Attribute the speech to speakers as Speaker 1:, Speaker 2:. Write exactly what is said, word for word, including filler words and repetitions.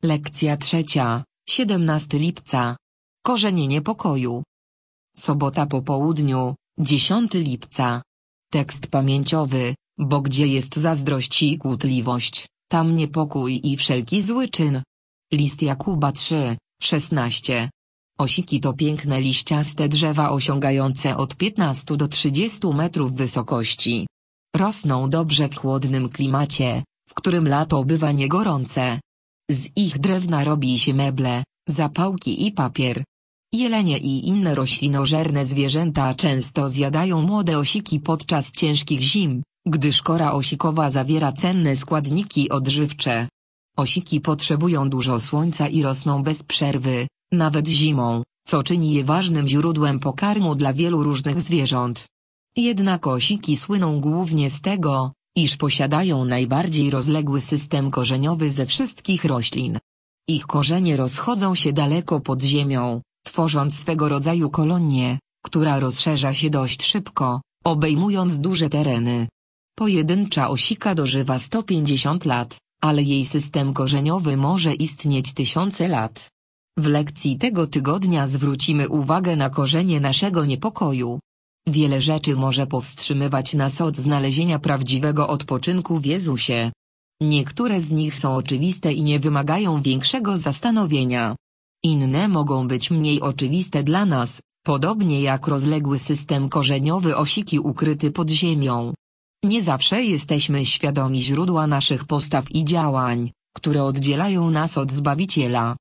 Speaker 1: Lekcja trzecia, siedemnastego lipca. Korzenie niepokoju. Sobota po południu, dziesiątego lipca. Tekst pamięciowy, bo gdzie jest zazdrość i kłótliwość, tam niepokój i wszelki zły czyn. List Jakuba trzy, szesnaście. Osiki to piękne liściaste drzewa osiągające od piętnastu do trzydziestu metrów wysokości. Rosną dobrze w chłodnym klimacie, w którym lato bywa niegorące. Z ich drewna robi się meble, zapałki i papier. Jelenie i inne roślinożerne zwierzęta często zjadają młode osiki podczas ciężkich zim, gdyż kora osikowa zawiera cenne składniki odżywcze. Osiki potrzebują dużo słońca i rosną bez przerwy, nawet zimą, co czyni je ważnym źródłem pokarmu dla wielu różnych zwierząt. Jednak osiki słyną głównie z tego, iż posiadają najbardziej rozległy system korzeniowy ze wszystkich roślin. Ich korzenie rozchodzą się daleko pod ziemią, tworząc swego rodzaju kolonię, która rozszerza się dość szybko, obejmując duże tereny. Pojedyncza osika dożywa sto pięćdziesiąt lat, ale jej system korzeniowy może istnieć tysiące lat. W lekcji tego tygodnia zwrócimy uwagę na korzenie naszego niepokoju. Wiele rzeczy może powstrzymywać nas od znalezienia prawdziwego odpoczynku w Jezusie. Niektóre z nich są oczywiste i nie wymagają większego zastanowienia. Inne mogą być mniej oczywiste dla nas, podobnie jak rozległy system korzeniowy osiki ukryty pod ziemią. Nie zawsze jesteśmy świadomi źródła naszych postaw i działań, które oddzielają nas od Zbawiciela.